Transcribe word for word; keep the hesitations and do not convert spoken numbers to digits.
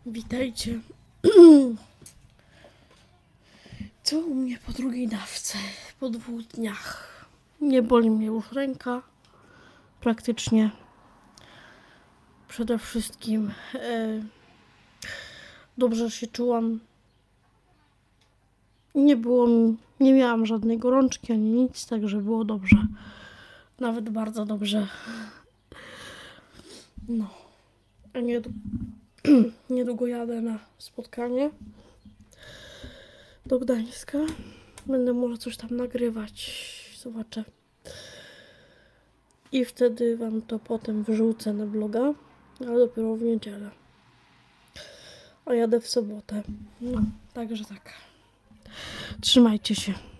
Witajcie. Co u mnie po drugiej dawce? Po dwóch dniach. Nie boli mnie już ręka. Praktycznie. Przede wszystkim e, dobrze się czułam. Nie było mi, nie miałam żadnej gorączki ani nic, także było dobrze. Nawet bardzo dobrze. No. A nie, niedługo jadę na spotkanie do Gdańska. Będę może coś tam nagrywać. Zobaczę. I wtedy wam to potem wrzucę na bloga, ale dopiero w niedzielę. A jadę w sobotę. No, także tak. Trzymajcie się.